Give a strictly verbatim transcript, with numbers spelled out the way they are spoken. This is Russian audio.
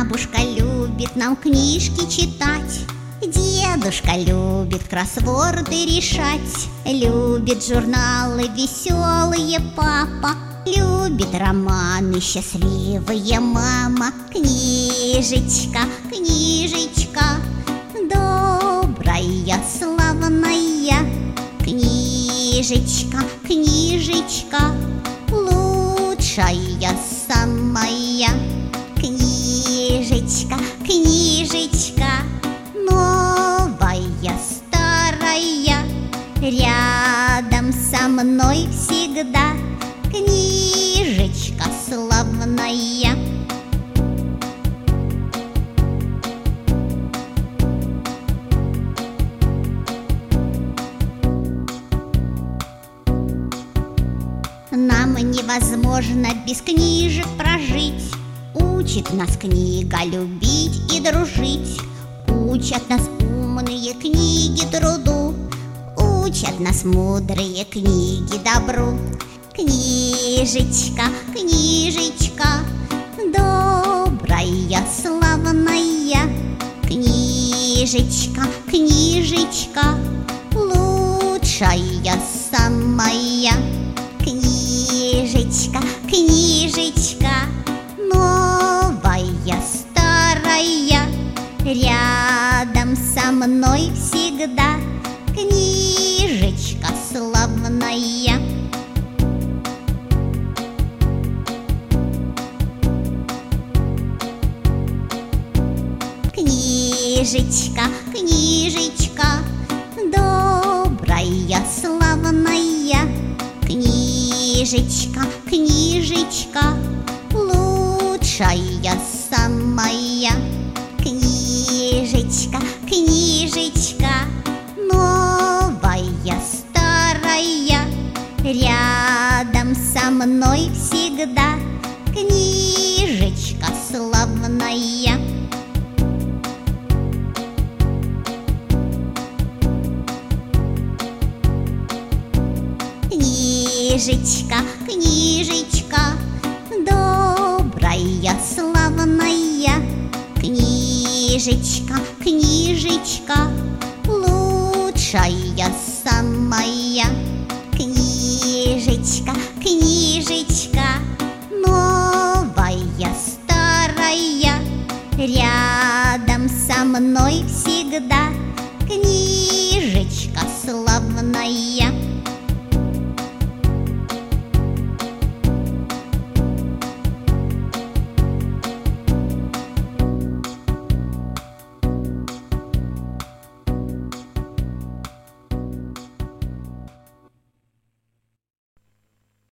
Бабушка любит нам книжки читать, дедушка любит кроссворды решать, любит журналы веселые папа, любит романы счастливые мама. Книжечка, книжечка, добрая, славная. Книжечка, книжечка, лучшая самая. Книжечка, книжечка, новая, старая, рядом со мной всегда. Книжечка славная. Нам невозможно без книжек прожить. Учит нас книга любить и дружить. Учат нас умные книги труду. Учат нас мудрые книги добру. Книжечка, книжечка, добрая, славная. Книжечка, книжечка, лучшая самая. Книжечка, книжечка, новая, старая, рядом со мной всегда. Книжечка славная. Книжечка, книжечка, добрая, славная. Книжечка, книжечка, лучшая самая. Книжечка, книжечка, новая, старая, рядом со мной всегда. Книжечка славная. Книжечка, книжечка, добрая, славная. Книжечка, книжечка, лучшая самая. Книжечка, книжечка, новая, старая, рядом со мной всегда.